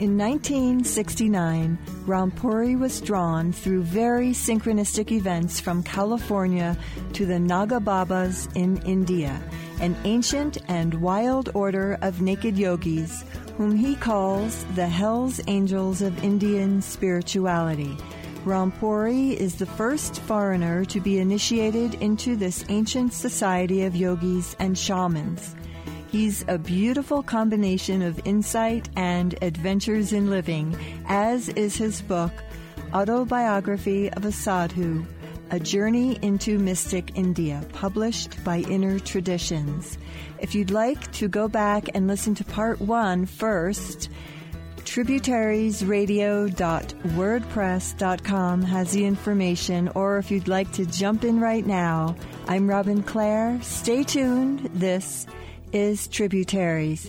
In 1969, Rampuri was drawn through very synchronistic events from California to the Naga Babas in India, an ancient and wild order of naked yogis whom he calls the Hells Angels of Indian spirituality. Rampuri is the first foreigner to be initiated into this ancient society of yogis and shamans. He's a beautiful combination of insight and adventures in living, as is his book, Autobiography of a Sadhu, A Journey into Mystic India, published by Inner Traditions. If you'd like to go back and listen to part 1 first, tributariesradio.wordpress.com has the information, or if you'd like to jump in right now, I'm Robin Clare. Stay tuned. This is Tributaries.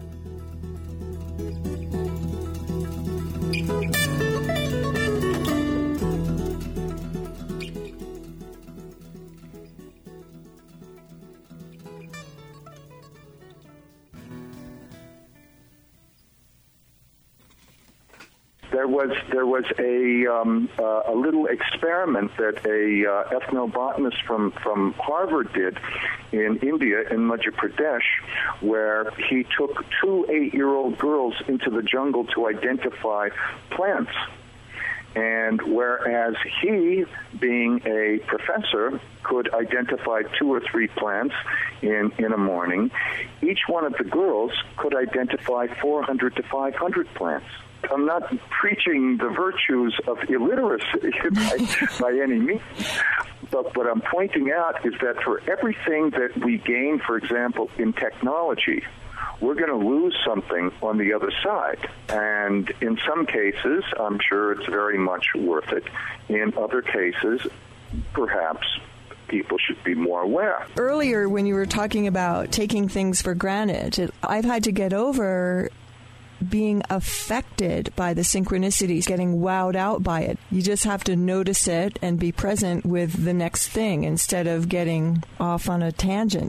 There was a little experiment that a ethnobotanist from Harvard did in India, in Madhya Pradesh, where he took 2 8-year-old girls into the jungle to identify plants. And whereas he, being a professor, could identify 2 or 3 plants in a morning, each one of the girls could identify 400 to 500 plants. I'm not preaching the virtues of illiteracy by any means, but what I'm pointing out is that for everything that we gain, for example, in technology, we're going to lose something on the other side. And in some cases, I'm sure it's very much worth it. In other cases, perhaps people should be more aware. Earlier, when you were talking about taking things for granted, I've had to get over being affected by the synchronicities, getting wowed out by it. You just have to notice it and be present with the next thing instead of getting off on a tangent.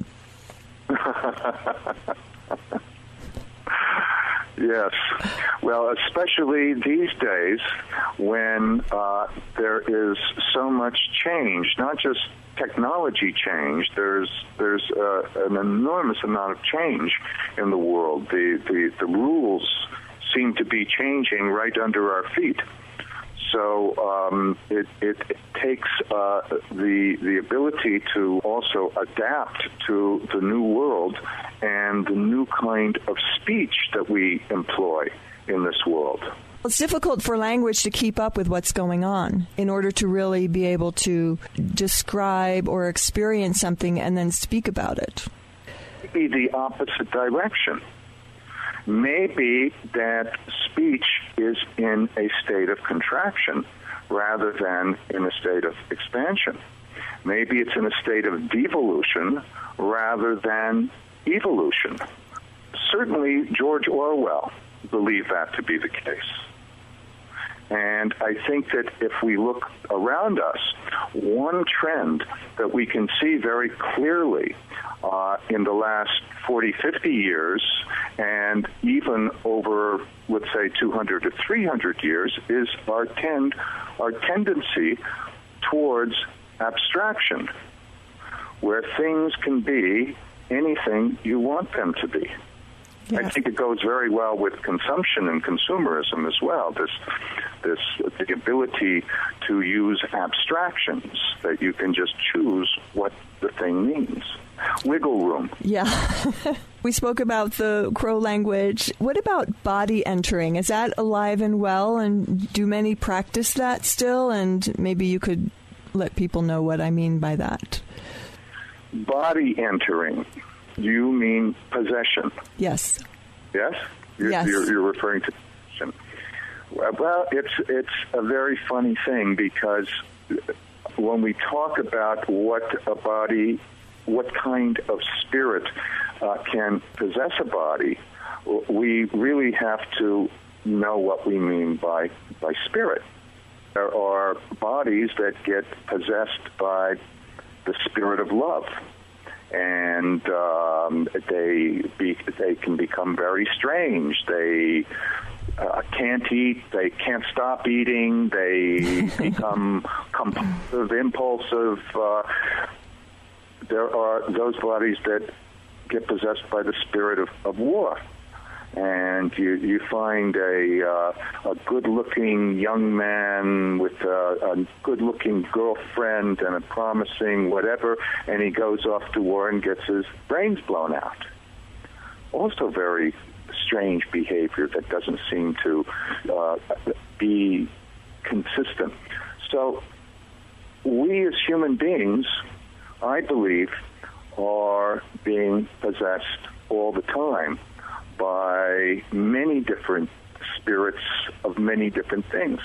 Yes. Well, especially these days when there is so much change, not just technology change. There's an enormous amount of change in the world. The rules seem to be changing right under our feet. So it takes the ability to also adapt to the new world and the new kind of speech that we employ in this world. It's difficult for language to keep up with what's going on in order to really be able to describe or experience something and then speak about it. Maybe the opposite direction. Maybe that speech is in a state of contraction rather than in a state of expansion. Maybe it's in a state of devolution rather than evolution. Certainly, George Orwell believed that to be the case. And I think that if we look around us, one trend that we can see very clearly in the last 40, 50 years, and even over, let's say, 200 to 300 years, is our tendency towards abstraction, where things can be anything you want them to be. Yes. I think it goes very well with consumption and consumerism as well. The ability to use abstractions that you can just choose what the thing means. Wiggle room. Yeah. We spoke about the Crow language. What about body entering? Is that alive and well? And do many practice that still? And maybe you could let people know what I mean by that. Body entering. You mean possession? Yes. Yes? Yes. You're referring to possession. Well, it's a very funny thing because when we talk about what kind of spirit can possess a body, we really have to know what we mean by spirit. There are bodies that get possessed by the spirit of love, and they can become very strange. They can't eat, they can't stop eating, they become compulsive, impulsive. There are those bodies that get possessed by the spirit of war. And you find a good-looking young man with a good-looking girlfriend and a promising whatever, and he goes off to war and gets his brains blown out. Also very strange behavior that doesn't seem to be consistent. So we as human beings, I believe, are being possessed all the time by many different spirits of many different things.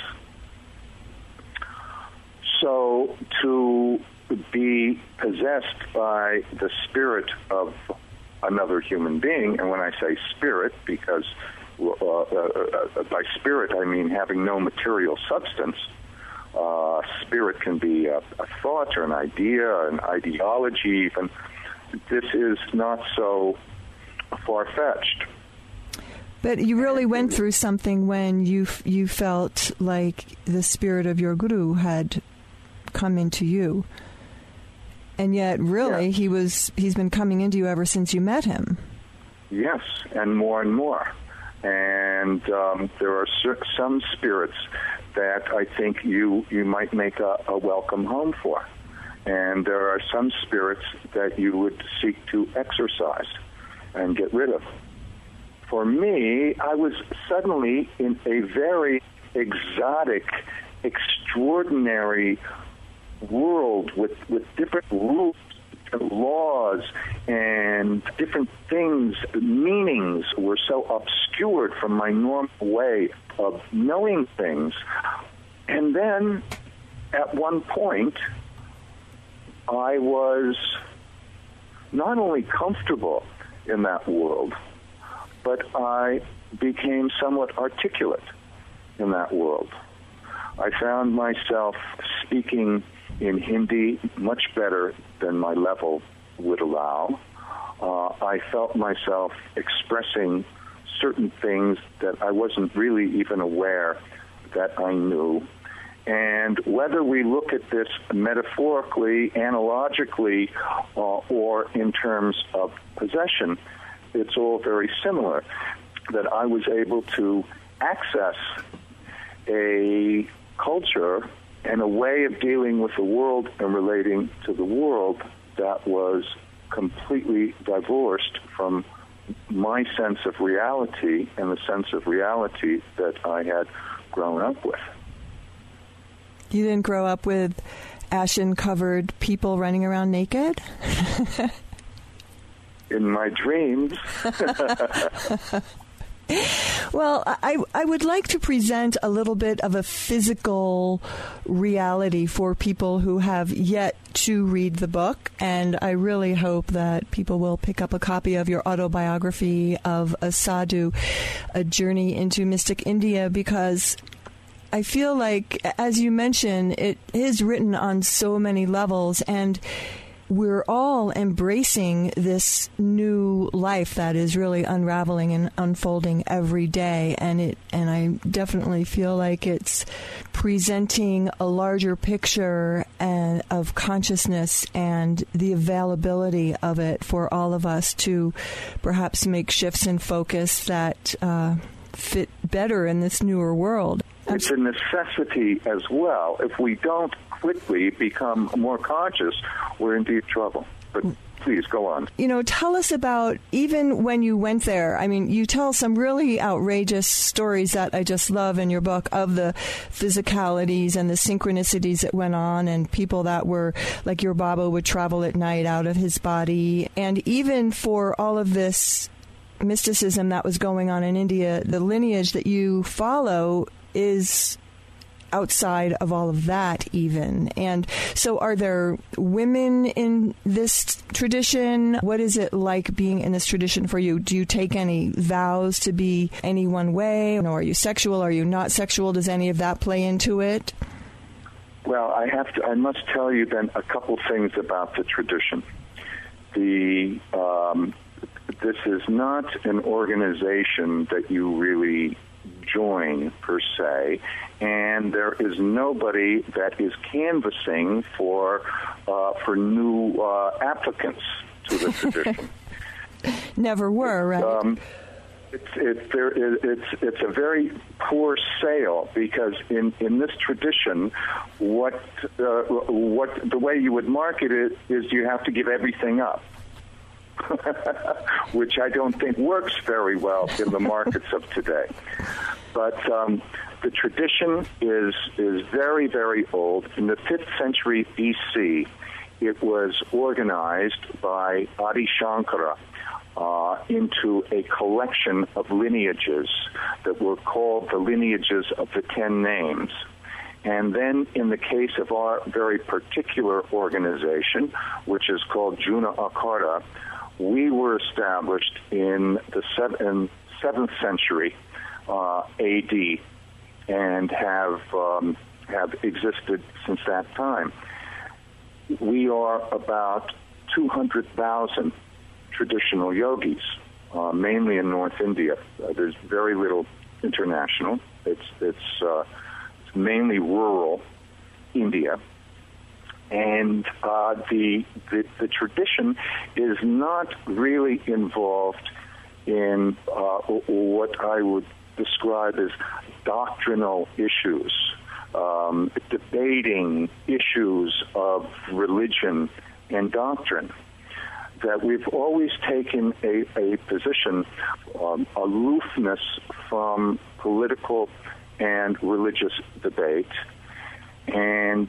So to be possessed by the spirit of another human being, and when I say spirit, because by spirit I mean having no material substance. Spirit can be a thought or an idea, an ideology even. This is not so far-fetched. But you really went through something when you felt like the spirit of your guru had come into you. And yet, really, he's been coming into you ever since you met him. Yes, and more and more. And there are some spirits that I think you might make a welcome home for. And there are some spirits that you would seek to exorcise and get rid of. For me, I was suddenly in a very exotic, extraordinary world with different rules and laws and different things. Meanings were so obscured from my normal way of knowing things. And then, at one point, I was not only comfortable in that world, but I became somewhat articulate in that world. I found myself speaking in Hindi much better than my level would allow. I felt myself expressing certain things that I wasn't really even aware that I knew. And whether we look at this metaphorically, analogically, or in terms of possession, it's all very similar, that I was able to access a culture and a way of dealing with the world and relating to the world that was completely divorced from my sense of reality and the sense of reality that I had grown up with. You didn't grow up with ashen-covered people running around naked? In my dreams. Well, I would like to present a little bit of a physical reality for people who have yet to read the book, and I really hope that people will pick up a copy of your autobiography of a sadhu, A Journey into Mystic India, because I feel like, as you mentioned, it is written on so many levels, and we're all embracing this new life that is really unraveling and unfolding every day, and I definitely feel like it's presenting a larger picture of consciousness and the availability of it for all of us to perhaps make shifts in focus that fit better in this newer world. It's a necessity as well. If we don't quickly become more conscious, we're in deep trouble. But please, go on. Tell us about, even when you went there, I mean, you tell some really outrageous stories that I just love in your book of the physicalities and the synchronicities that went on, and people that were, like your Baba would travel at night out of his body. And even for all of this mysticism that was going on in India, the lineage that you follow is outside of all of that even. And so are there women in this tradition? What is it like being in this tradition for you? Do you take any vows to be any one way? Are you sexual? Are you not sexual? Does any of that play into it? Well, I must tell you then a couple things about the tradition. This is not an organization that you really join per se, and there is nobody that is canvassing for new applicants to the tradition. Never were, right? It's a very poor sale, because in this tradition, what the way you would market it is you have to give everything up, which I don't think works very well in the markets of today. But the tradition is very, very old. In the 5th century BC, it was organized by Adi Shankara into a collection of lineages that were called the lineages of the 10 names. And then in the case of our very particular organization, which is called Juna Akara, we were established in the 7th century AD and have existed since that time. We are about 200,000 traditional yogis, mainly in North India. There's very little international. It's mainly rural India, and the tradition is not really involved in what I would describe as doctrinal issues, debating issues of religion and doctrine. That we've always taken a position, aloofness from political and religious debate, and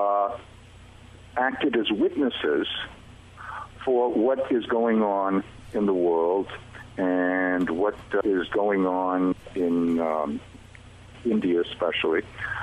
acted as witnesses for what is going on in the world and what is going on in India especially.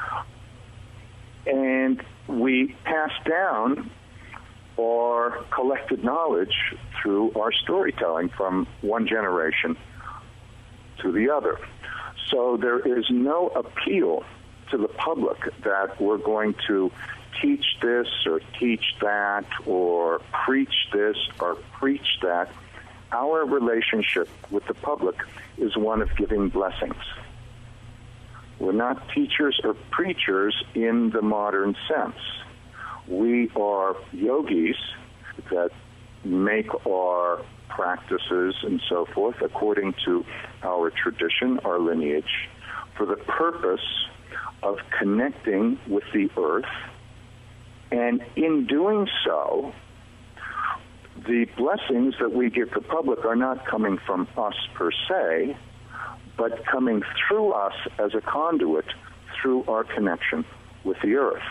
And we pass down our collected knowledge through our storytelling from one generation to the other. So there is no appeal to the public that we're going to teach this or teach that or preach this or preach that. Our relationship with the public is one of giving blessings. We're not teachers or preachers in the modern sense. We are yogis that make our practices and so forth according to our tradition, our lineage, for the purpose of connecting with the earth. And in doing so, the blessings that we give the public are not coming from us per se, but coming through us as a conduit through our connection with the earth.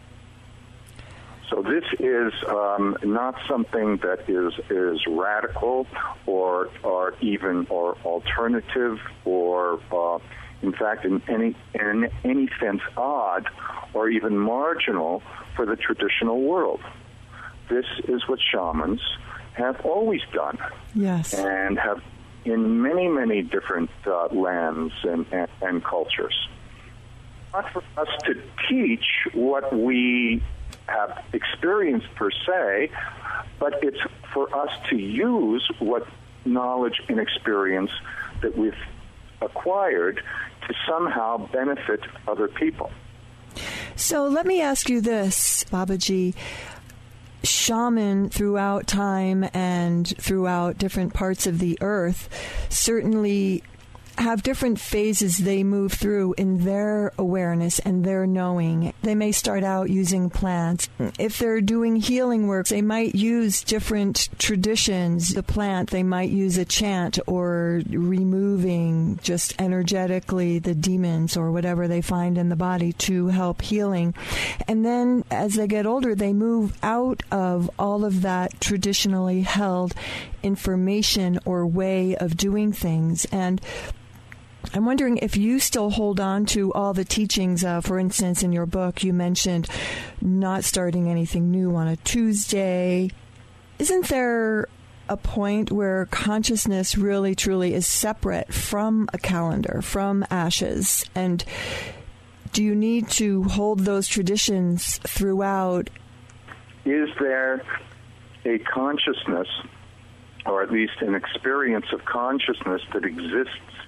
So this is not something that is radical or even alternative or in fact in any sense odd or even marginal for the traditional world. This is what shamans have always done. Yes. And have in many, many different lands and cultures. Not for us to teach what we have experienced per se, but it's for us to use what knowledge and experience that we've acquired to somehow benefit other people. So let me ask you this, Babaji. Shaman throughout time and throughout different parts of the earth certainly have different phases they move through in their awareness and their knowing. They may start out using plants. If they're doing healing work, they might use different traditions. The plant, they might use a chant or removing just energetically the demons or whatever they find in the body to help healing. And then as they get older, they move out of all of that traditionally held information or way of doing things. And I'm wondering if you still hold on to all the teachings. For instance, in your book, you mentioned not starting anything new on a Tuesday. Isn't there a point where consciousness really, truly is separate from a calendar, from ashes? And do you need to hold those traditions throughout? Is there a consciousness, or at least an experience of consciousness that exists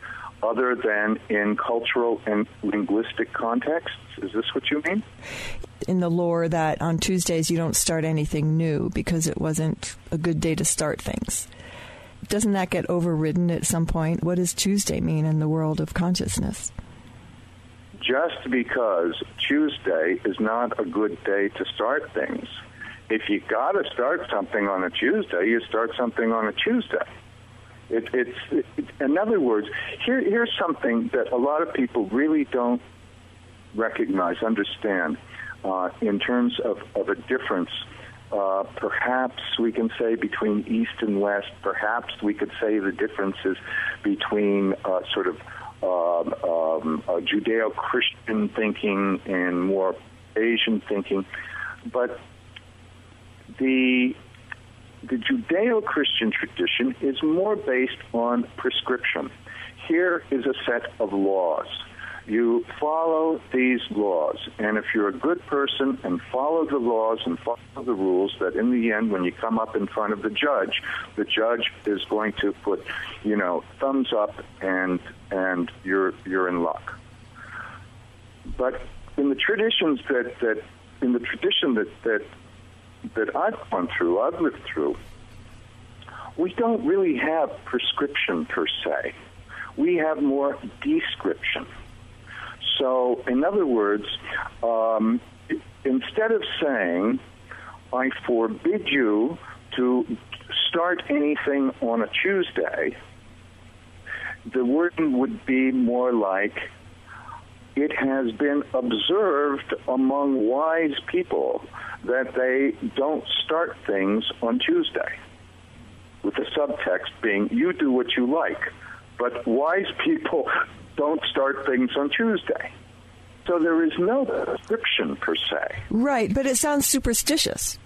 other than in cultural and linguistic contexts? Is this what you mean? In the lore that on Tuesdays you don't start anything new because it wasn't a good day to start things. Doesn't that get overridden at some point? What does Tuesday mean in the world of consciousness? Just because Tuesday is not a good day to start things, if you got to start something on a Tuesday, you start something on a Tuesday. In other words, here's something that a lot of people really don't recognize, understand, in terms of a difference. Perhaps we can say between East and West. Perhaps we could say the differences between sort of Judeo-Christian thinking and more Asian thinking. But the Judeo-Christian tradition is more based on prescription. Here is a set of laws. You follow these laws, and if you're a good person and follow the laws and follow the rules, that in the end, when you come up in front of the judge is going to put, thumbs up, and you're in luck. But in the traditions that I've gone through, I've lived through, we don't really have prescription per se. We have more description. So, in other words, instead of saying, I forbid you to start anything on a Tuesday, the wording would be more like, it has been observed among wise people that they don't start things on Tuesday, with the subtext being, you do what you like, but wise people don't start things on Tuesday. So there is no prescription per se. Right, but it sounds superstitious.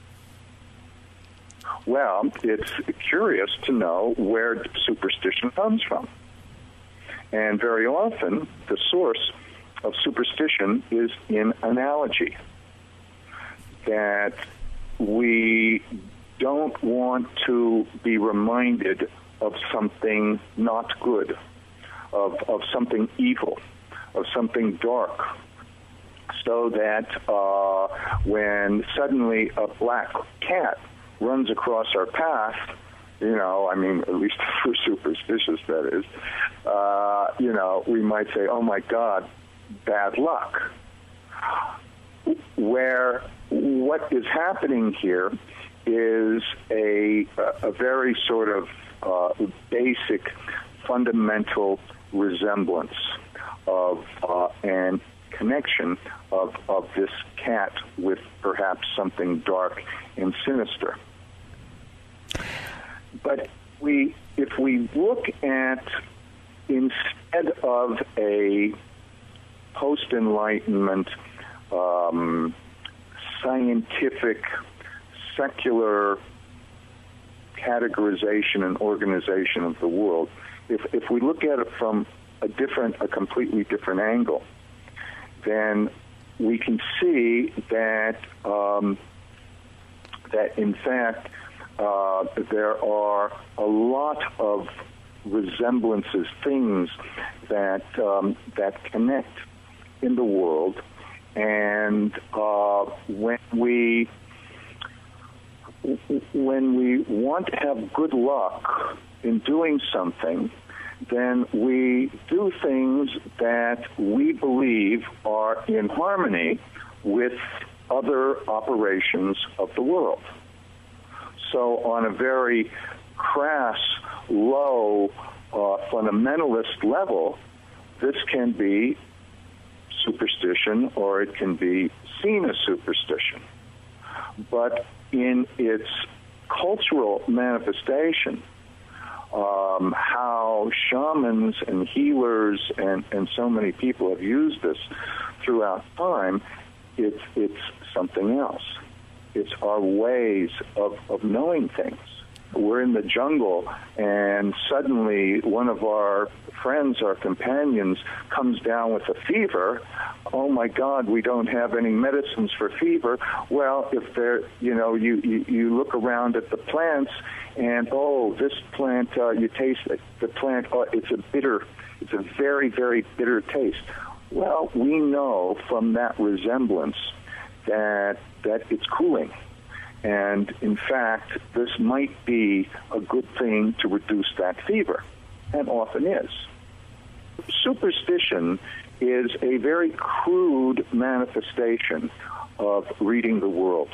Well, it's curious to know where superstition comes from. And very often, the source of superstition is in analogy. That we don't want to be reminded of something not good, of something evil, of something dark, so that when suddenly a black cat runs across our path, at least for superstitious, that is, we might say, oh my God, bad luck. Where what is happening here is a very sort of basic, fundamental resemblance of and connection of this cat with perhaps something dark and sinister. But if we look at, instead of a post-Enlightenment scientific, secular categorization and organization of the world, if we look at it from a completely different angle, then we can see that that in fact there are a lot of resemblances, things that connect in the world, and when we want to have good luck in doing something, then we do things that we believe are in harmony with other operations of the world. So on a very crass, low, fundamentalist level, this can be superstition, or it can be seen as superstition. But in its cultural manifestation, how shamans and healers and so many people have used this throughout time, it's something else. It's our ways of knowing things. we're in the jungle, and suddenly one of our friends, our companions, comes down with a fever. Oh my God, we don't have any medicines for fever. Well, if there, you look around at the plants, and this plant, you taste it. The plant, it's a very, very bitter taste. Well, we know from that resemblance that it's cooling. And in fact, this might be a good thing to reduce that fever, and often is. Superstition is a very crude manifestation of reading the world.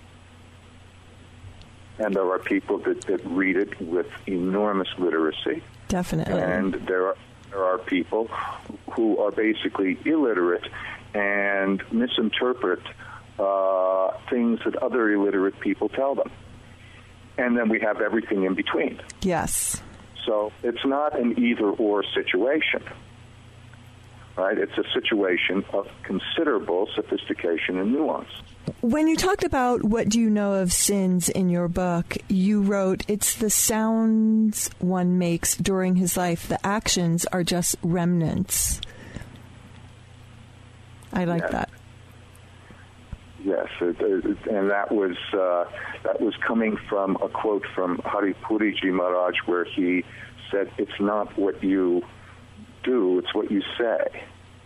And there are people that read it with enormous literacy. Definitely. And there are people who are basically illiterate and misinterpret things that other illiterate people tell them. And then we have everything in between. Yes. So it's not an either-or situation, right? It's a situation of considerable sophistication and nuance. When you talked about what do you know of sins in your book, you wrote, it's the sounds one makes during his life. The actions are just remnants. I like that. Yes, and that was coming from a quote from Haripuriji Maharaj, where he said, "It's not what you do; it's what you say."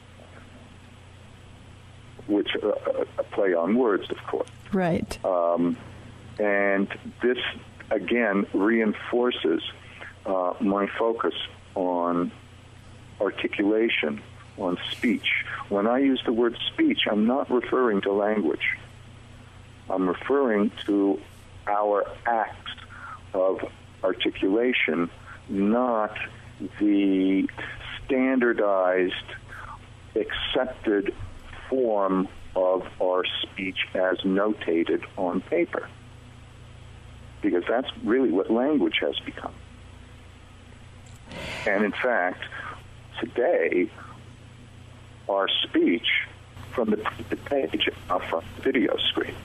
Which a play on words, of course. Right. And this again reinforces my focus on articulation, on speech. When I use the word speech, I'm not referring to language. I'm referring to our acts of articulation, not the standardized, accepted form of our speech as notated on paper. Because that's really what language has become. And in fact, today, our speech from the page off of the video screen.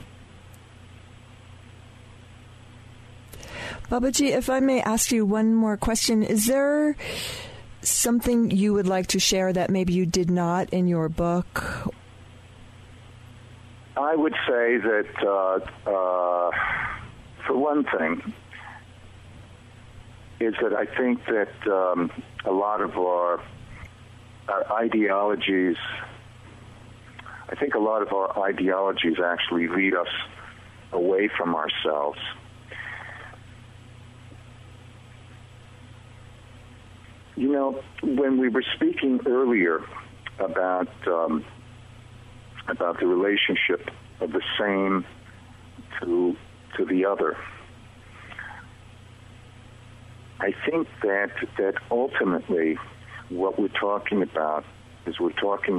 Babaji, if I may ask you one more question, is there something you would like to share that maybe you did not in your book? I would say that, for one thing, is that I think that a lot of our ideologies, actually lead us away from ourselves. You know, when we were speaking earlier about the relationship of the same to the other, I think that ultimately what we're talking about is a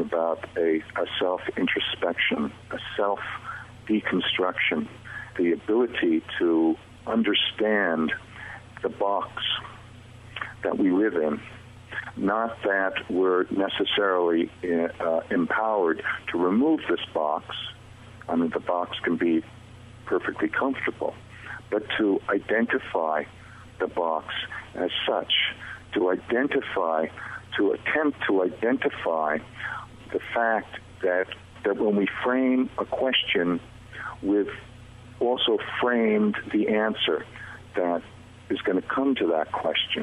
self-introspection, a self-deconstruction, the ability to understand the box that we live in. Not that we're necessarily empowered to remove this box. I mean, the box can be perfectly comfortable, but to identify the box as such, to attempt to identify the fact that when we frame a question, we've also framed the answer that is going to come to that question.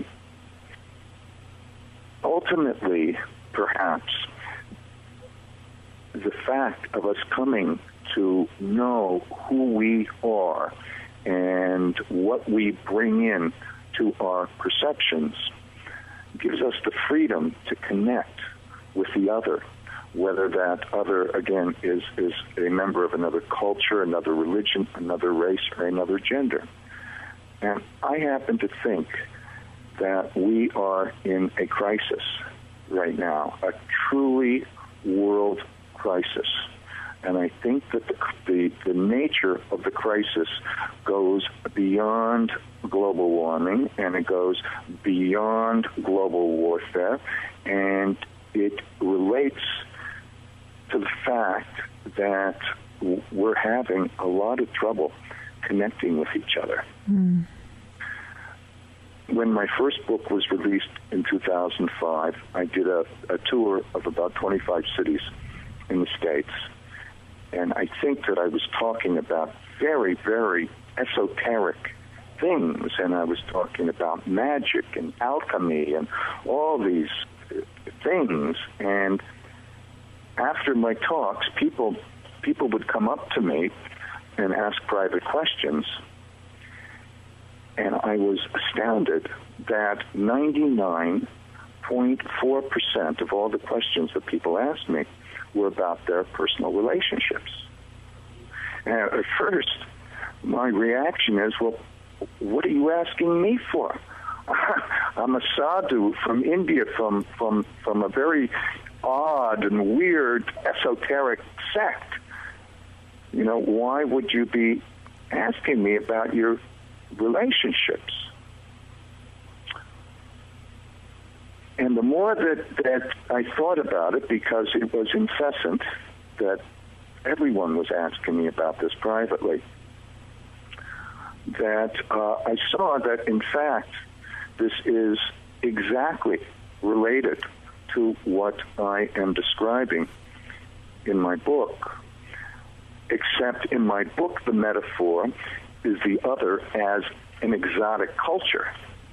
Ultimately, perhaps, the fact of us coming to know who we are and what we bring in to our perceptions gives us the freedom to connect with the other, whether that other, again, is a member of another culture, another religion, another race, or another gender. And I happen to think that we are in a crisis right now, a truly world crisis. And I think that the nature of the crisis goes beyond global warming, and it goes beyond global warfare, and it relates to the fact that we're having a lot of trouble connecting with each other. when my first book was released in 2005, I did a tour of about 25 cities in the States. And I think that I was talking about very, very esoteric things. And I was talking about magic and alchemy and all these things. And after my talks, people would come up to me and ask private questions. And I was astounded that 99.4% of all the questions that people asked me were about their personal relationships. And at first, my reaction is, well, what are you asking me for? I'm a sadhu from India, from a very odd and weird esoteric sect. You know, why would you be asking me about your relationships? And the more that I thought about it, because it was incessant, that everyone was asking me about this privately, that I saw that, in fact, this is exactly related to what I am describing in my book, except in my book the metaphor is the other as an exotic culture.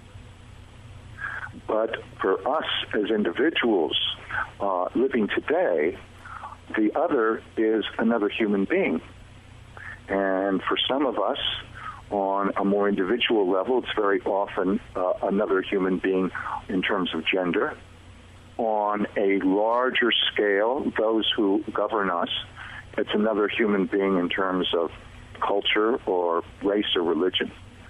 But for us as individuals living today, the other is another human being. And for some of us, on a more individual level, it's very often another human being in terms of gender. On a larger scale, those who govern us, it's another human being in terms of culture or race or religion.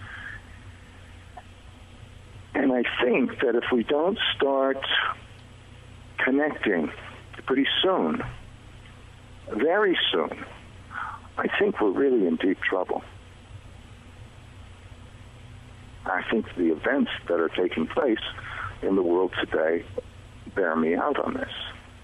And I think that if we don't start connecting pretty soon, very soon, I think we're really in deep trouble. I think the events that are taking place in the world today bear me out on this.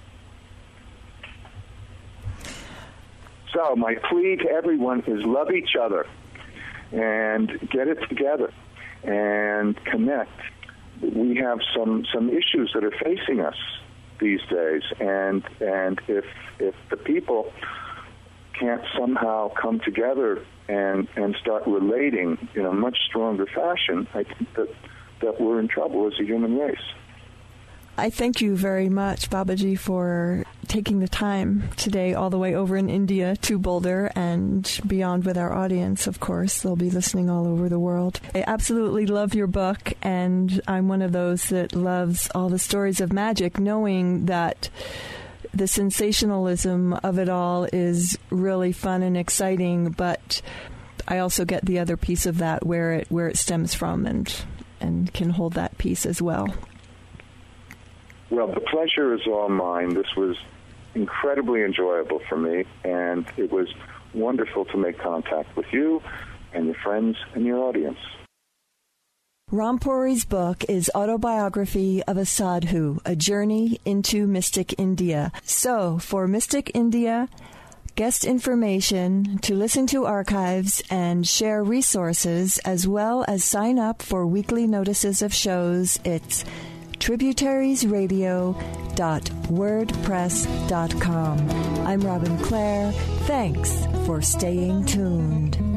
So my plea to everyone is love each other and get it together and connect. We have some issues that are facing us these days, and if the people can't somehow come together and start relating in a much stronger fashion, I think that we're in trouble as a human race. I thank you very much, Babaji, for taking the time today all the way over in India to Boulder and beyond with our audience, of course. They'll be listening all over the world. I absolutely love your book, and I'm one of those that loves all the stories of magic, knowing that the sensationalism of it all is really fun and exciting, but I also get the other piece of that where it stems from and can hold that piece as well. Well, the pleasure is all mine. This was incredibly enjoyable for me, and it was wonderful to make contact with you and your friends and your audience. Ram Puri's book is Autobiography of a Sadhu, A Journey into Mystic India. So, for Mystic India, guest information, to listen to archives and share resources, as well as sign up for weekly notices of shows, it's tributariesradio.wordpress.com. I'm Robin Clare. Thanks for staying tuned.